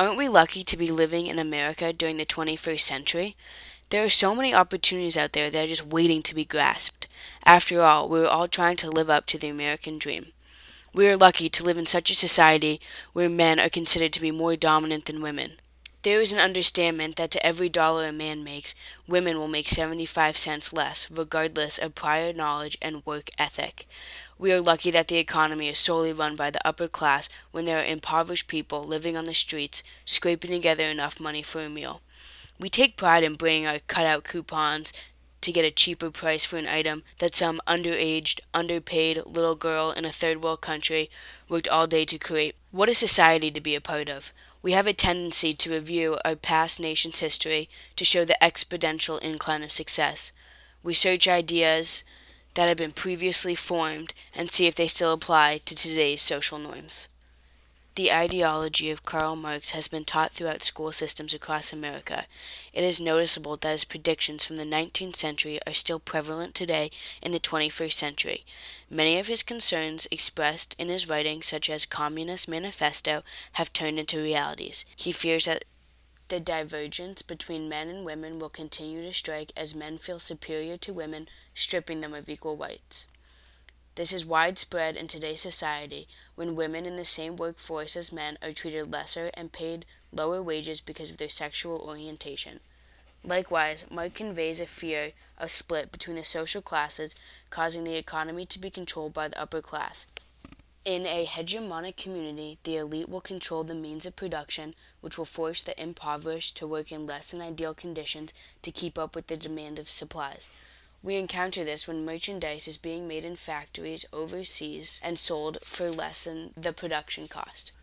Aren't we lucky to be living in America during the 21st century? There are so many opportunities out there that are just waiting to be grasped. After all, we're all trying to live up to the American dream. We are lucky to live in such a society where men are considered to be more dominant than women. There is an understanding that to every dollar a man makes, women will make 75 cents less, regardless of prior knowledge and work ethic. We are lucky that the economy is solely run by the upper class when there are impoverished people living on the streets, scraping together enough money for a meal. We take pride in bringing our cutout coupons to get a cheaper price for an item that some underaged, underpaid little girl in a third world country worked all day to create. What a society to be a part of. We have a tendency to review our past nation's history to show the exponential incline of success. We search ideas that have been previously formed and see if they still apply to today's social norms. The ideology of Karl Marx has been taught throughout school systems across America. It is noticeable that his predictions from the 19th century are still prevalent today in the 21st century. Many of his concerns expressed in his writings, such as Communist Manifesto, have turned into realities. He fears that the divergence between men and women will continue to strike as men feel superior to women, stripping them of equal rights. This is widespread in today's society when women in the same workforce as men are treated lesser and paid lower wages because of their sexual orientation. Likewise, Marx conveys a fear of split between the social classes, causing the economy to be controlled by the upper class. In a hegemonic community, the elite will control the means of production, which will force the impoverished to work in less than ideal conditions to keep up with the demand of supplies. We encounter this when merchandise is being made in factories overseas and sold for less than the production cost.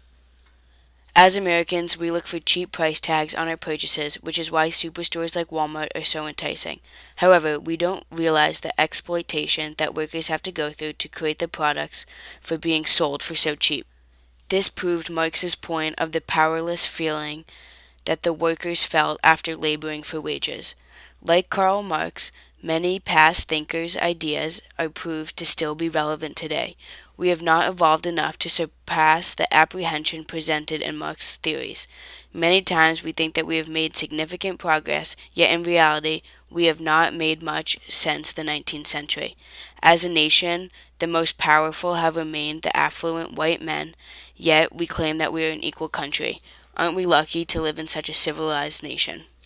As Americans, we look for cheap price tags on our purchases, which is why superstores like Walmart are so enticing. However, we don't realize the exploitation that workers have to go through to create the products for being sold for so cheap. This proved Marx's point of the powerless feeling that the workers felt after laboring for wages. Like Karl Marx, many past thinkers' ideas are proved to still be relevant today. We have not evolved enough to surpass the apprehension presented in Marx's theories. Many times we think that we have made significant progress, yet in reality we have not made much since the 19th century. As a nation, the most powerful have remained the affluent white men, yet we claim that we are an equal country. Aren't we lucky to live in such a civilized nation?